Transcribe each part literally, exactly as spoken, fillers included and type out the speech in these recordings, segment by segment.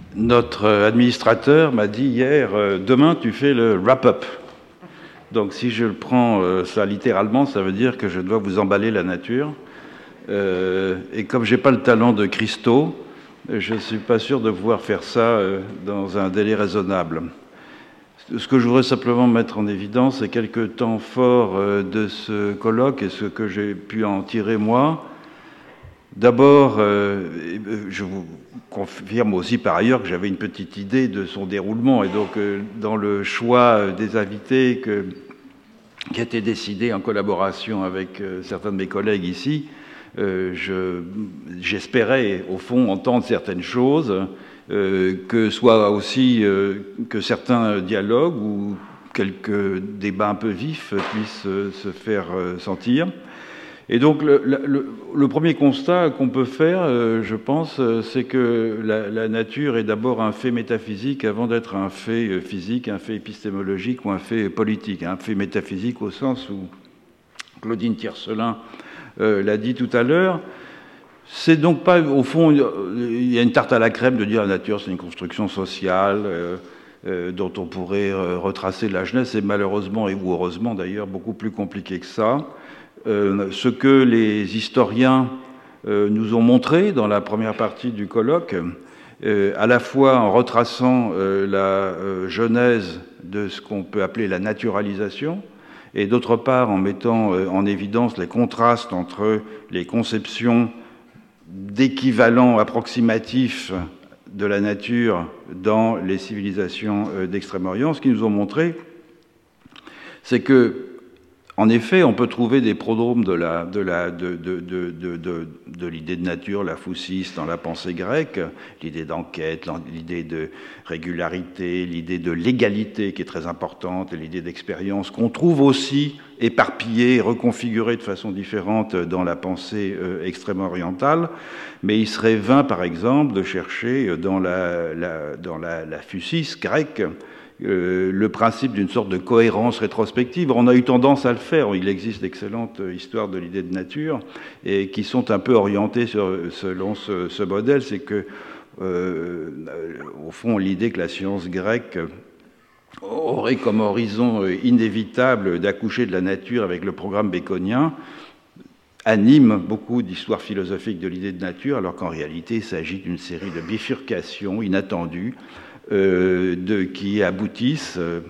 Notre administrateur m'a dit hier, euh, demain tu fais le wrap-up. Donc si je le prends euh, ça littéralement, ça veut dire que je dois vous emballer la nature. Euh, et comme j'ai pas le talent de Christo, je ne suis pas sûr de pouvoir faire ça euh, dans un délai raisonnable. Ce que je voudrais simplement mettre en évidence, c'est quelques temps forts euh, de ce colloque et ce que j'ai pu en tirer moi. D'abord, euh, je vous confirme aussi par ailleurs que j'avais une petite idée de son déroulement, et donc euh, dans le choix des invités que, qui a été décidé en collaboration avec euh, certains de mes collègues ici, euh, je, j'espérais au fond entendre certaines choses, euh, que soit aussi euh, que certains dialogues ou quelques débats un peu vifs puissent euh, se faire euh, sentir. Et donc le, le, le premier constat qu'on peut faire, euh, je pense, euh, c'est que la, la nature est d'abord un fait métaphysique avant d'être un fait physique, un fait épistémologique ou un fait politique. Un fait métaphysique au sens où Claudine Tiercelin euh, l'a dit tout à l'heure. C'est donc pas, au fond, il y a une tarte à la crème de dire la nature c'est une construction sociale euh, euh, dont on pourrait euh, retracer la jeunesse, et malheureusement, et ou heureusement d'ailleurs, beaucoup plus compliqué que ça. Euh, ce que les historiens euh, nous ont montré dans la première partie du colloque, euh, à la fois en retraçant euh, la euh, genèse de ce qu'on peut appeler la naturalisation, et d'autre part en mettant euh, en évidence les contrastes entre les conceptions d'équivalents approximatifs de la nature dans les civilisations euh, d'Extrême-Orient. Ce qu'ils nous ont montré, c'est que en effet, on peut trouver des prodromes de, la, de, la, de, de, de, de, de, de l'idée de nature, la foussiste, dans la pensée grecque, l'idée d'enquête, l'idée de régularité, l'idée de légalité qui est très importante, et l'idée d'expérience qu'on trouve aussi éparpillée, reconfigurée de façon différente dans la pensée euh, extrême-orientale. Mais il serait vain, par exemple, de chercher dans la, la, dans la, la fussis grecque Euh, le principe d'une sorte de cohérence rétrospective. On a eu tendance à le faire. Il existe d'excellentes histoires de l'idée de nature et qui sont un peu orientées sur, selon ce, ce modèle. C'est que, euh, au fond, l'idée que la science grecque aurait comme horizon inévitable d'accoucher de la nature avec le programme béconien anime beaucoup d'histoires philosophiques de l'idée de nature, alors qu'en réalité, il s'agit d'une série de bifurcations inattendues Euh, de, qui aboutissent euh,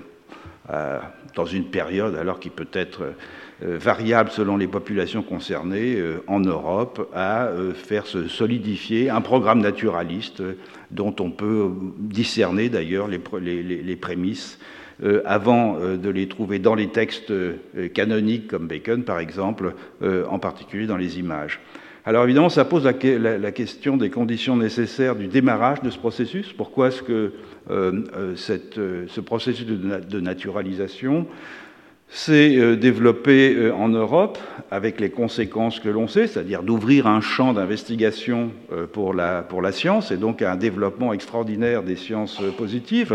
à, dans une période alors qui peut être euh, variable selon les populations concernées euh, en Europe, à euh, faire se solidifier un programme naturaliste euh, dont on peut discerner d'ailleurs les, les, les prémices euh, avant euh, de les trouver dans les textes euh, canoniques comme Bacon par exemple, euh, en particulier dans les images. Alors évidemment, ça pose la, la, la question des conditions nécessaires du démarrage de ce processus. Pourquoi est-ce que euh, cette, euh, ce processus de, de naturalisation s'est euh, développé euh, en Europe avec les conséquences que l'on sait, c'est-à-dire d'ouvrir un champ d'investigation euh, pour, la, pour la science et donc un développement extraordinaire des sciences euh, positives.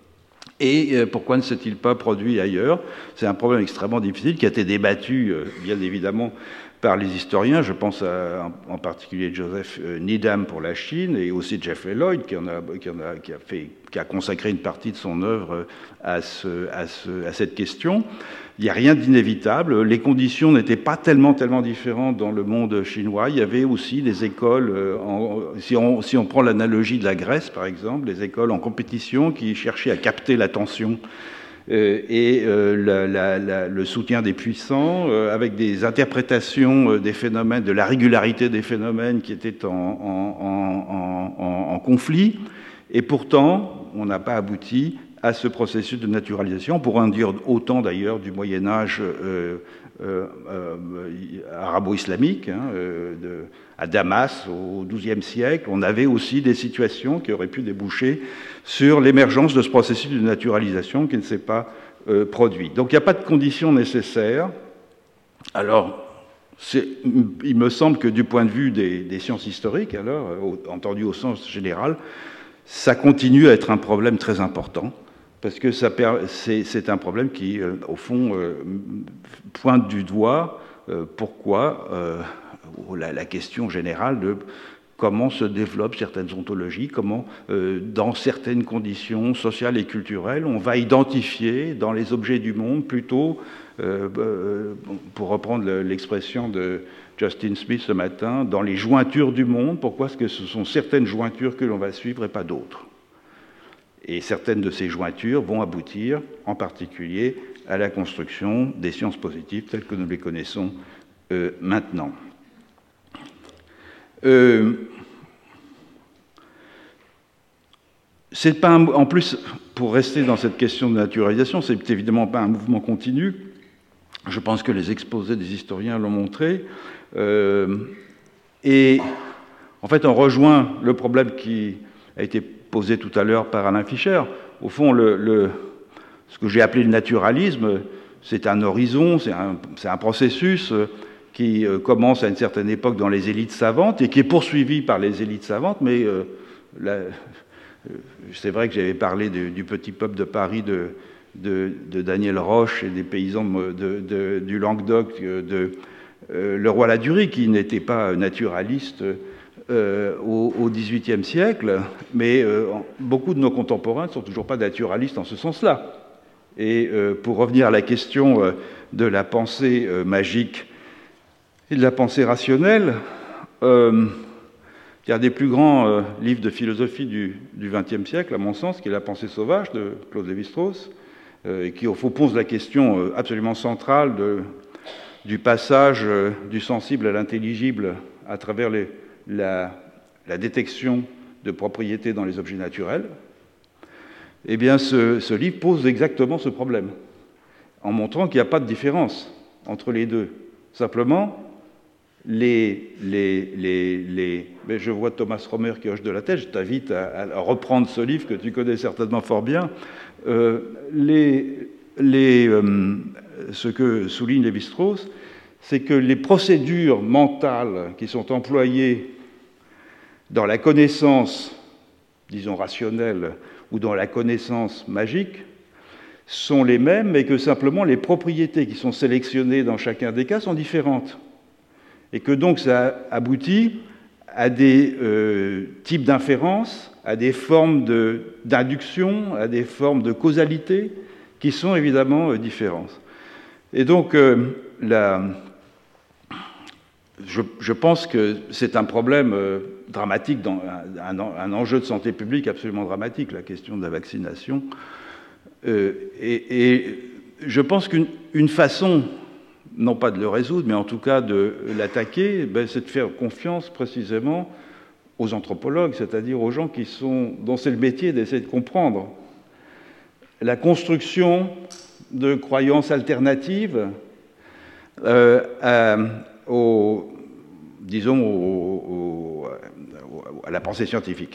Et euh, pourquoi ne s'est-il pas produit ailleurs? C'est un problème extrêmement difficile qui a été débattu, euh, bien évidemment, par les historiens. Je pense à, en particulier Joseph Needham pour la Chine et aussi Jeffrey Lloyd qui, en a, qui, en a, qui, a, fait, qui a consacré une partie de son œuvre à, ce, à, ce, à cette question. Il n'y a rien d'inévitable. Les conditions n'étaient pas tellement, tellement différentes dans le monde chinois. Il y avait aussi des écoles, en, si, on, si on prend l'analogie de la Grèce par exemple, des écoles en compétition qui cherchaient à capter l'attention Euh, et euh, la, la, la, le soutien des puissants, euh, avec des interprétations euh, des phénomènes, de la régularité des phénomènes qui étaient en, en, en, en, en conflit. Et pourtant, on n'a pas abouti à ce processus de naturalisation. On pourrait en dire autant d'ailleurs du Moyen-Âge euh, euh, euh, arabo-islamique, hein, euh, de, à Damas au douzième siècle. On avait aussi des situations qui auraient pu déboucher sur l'émergence de ce processus de naturalisation qui ne s'est pas euh, produit. Donc il n'y a pas de conditions nécessaires. Alors, c'est, il me semble que du point de vue des, des sciences historiques, alors, entendu au sens général, ça continue à être un problème très important, parce que ça, c'est, c'est un problème qui, euh, au fond, euh, pointe du doigt euh, pourquoi euh, la, la question générale de comment se développent certaines ontologies, comment, euh, dans certaines conditions sociales et culturelles, on va identifier dans les objets du monde plutôt, euh, euh, pour reprendre l'expression de Justin Smith ce matin, dans les jointures du monde, pourquoi est-ce que ce sont certaines jointures que l'on va suivre et pas d'autres? Et certaines de ces jointures vont aboutir, en particulier, à la construction des sciences positives telles que nous les connaissons euh, maintenant. Euh, c'est pas un, en plus, pour rester dans cette question de naturalisation, c'est évidemment pas un mouvement continu. Je pense que les exposés des historiens l'ont montré. Euh, et en fait, on rejoint le problème qui a été posé tout à l'heure par Alain Fischer. Au fond, le, le, ce que j'ai appelé le naturalisme, c'est un horizon, c'est un, c'est un processus qui commence à une certaine époque dans les élites savantes et qui est poursuivi par les élites savantes, mais euh, la, c'est vrai que j'avais parlé du, du petit peuple de Paris de, de, de Daniel Roche et des paysans de, de, de, du Languedoc, de euh, Leroy-Ladurie, qui n'était pas naturaliste euh, au, au dix-huitième siècle, mais euh, beaucoup de nos contemporains ne sont toujours pas naturalistes en ce sens-là. Et euh, pour revenir à la question euh, de la pensée euh, magique et de la pensée rationnelle, euh, il y a des plus grands euh, livres de philosophie du vingtième siècle, à mon sens, qui est La pensée sauvage de Claude Lévi-Strauss, euh, et qui, au fond, pose la question euh, absolument centrale de, du passage euh, du sensible à l'intelligible à travers les, la, la détection de propriétés dans les objets naturels. Eh bien, ce, ce livre pose exactement ce problème, en montrant qu'il n'y a pas de différence entre les deux. Simplement, Les, les, les, les... Mais je vois Thomas Romer qui hoche de la tête, je t'invite à, à reprendre ce livre que tu connais certainement fort bien. Euh, les, les, euh, ce que souligne Lévi-Strauss, c'est que les procédures mentales qui sont employées dans la connaissance, disons rationnelle, ou dans la connaissance magique, sont les mêmes, mais que simplement les propriétés qui sont sélectionnées dans chacun des cas sont différentes. Et que donc ça aboutit à des euh, types d'inférences, à des formes de, d'induction, à des formes de causalité qui sont évidemment euh, différentes. Et donc, euh, la, je, je pense que c'est un problème euh, dramatique, dans, un, un, un enjeu de santé publique absolument dramatique, la question de la vaccination. Euh, et, et je pense qu'une une façon, non pas de le résoudre, mais en tout cas de l'attaquer, ben, c'est de faire confiance précisément aux anthropologues, c'est-à-dire aux gens qui sont, dont c'est le métier d'essayer de comprendre la construction de croyances alternatives euh, à, au, disons, au, au, à la pensée scientifique.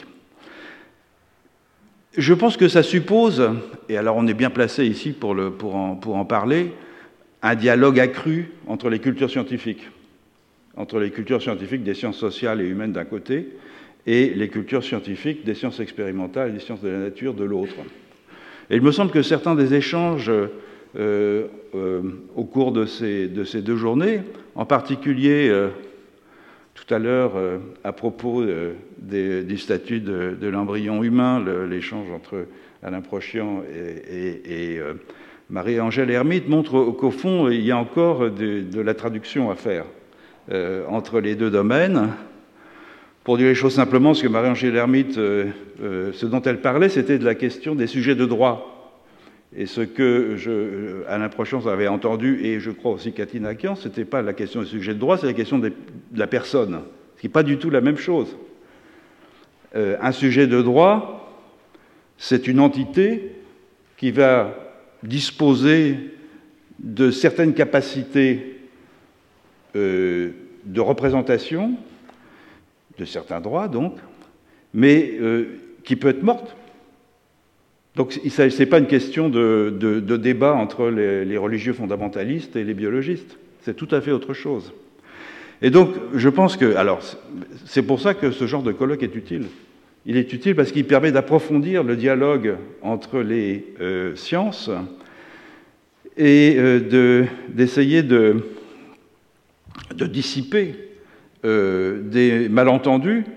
Je pense que ça suppose, et alors on est bien placé ici pour, le, pour, en, pour en parler, un dialogue accru entre les cultures scientifiques, entre les cultures scientifiques des sciences sociales et humaines d'un côté, et les cultures scientifiques des sciences expérimentales et des sciences de la nature de l'autre. Et il me semble que certains des échanges euh, euh, au cours de ces, de ces deux journées, en particulier euh, tout à l'heure euh, à propos euh, des, du statut de, de l'embryon humain, le, l'échange entre Alain Prochian et, et, et euh, Marie-Angèle Hermite montre qu'au fond, il y a encore de, de la traduction à faire euh, entre les deux domaines. Pour dire les choses simplement, ce que Marie-Angèle Hermite, euh, euh, ce dont elle parlait, c'était de la question des sujets de droit. Et ce que je, Alain Prochian avait entendu, et je crois aussi Catherine Akian, ce n'était pas la question des sujets de droit, c'est la question des, de la personne, ce qui n'est pas du tout la même chose. Euh, un sujet de droit, c'est une entité qui va disposer de certaines capacités euh, de représentation, de certains droits donc, mais euh, qui peut être morte. Donc ce n'est pas une question de, de, de débat entre les, les religieux fondamentalistes et les biologistes, c'est tout à fait autre chose. Et donc je pense que, alors c'est pour ça que ce genre de colloque est utile. Il est utile parce qu'il permet d'approfondir le dialogue entre les euh, sciences et euh, de, d'essayer de, de dissiper euh, des malentendus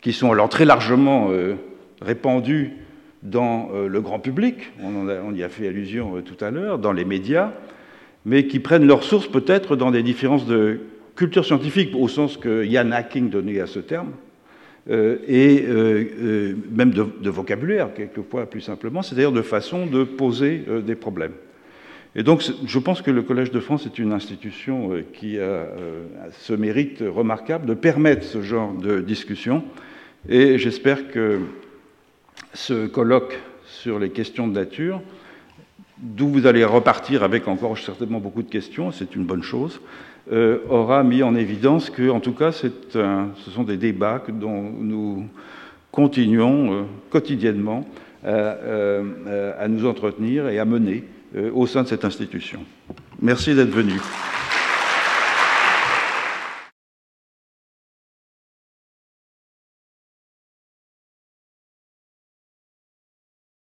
qui sont alors très largement euh, répandus dans euh, le grand public, on, en a, on y a fait allusion euh, tout à l'heure, dans les médias, mais qui prennent leur source peut-être dans des différences de culture scientifique, au sens que Ian Hacking donnait à ce terme, euh, et euh, euh, même de, de vocabulaire, quelquefois plus simplement, c'est-à-dire de façon de poser euh, des problèmes. Et donc, je pense que le Collège de France est une institution euh, qui a euh, ce mérite remarquable de permettre ce genre de discussion, et j'espère que ce colloque sur les questions de nature, d'où vous allez repartir avec encore certainement beaucoup de questions, c'est une bonne chose, euh, aura mis en évidence que, en tout cas, c'est un, ce sont des débats dont nous continuons euh, quotidiennement à, euh, à nous entretenir et à mener euh, au sein de cette institution. Merci d'être venu.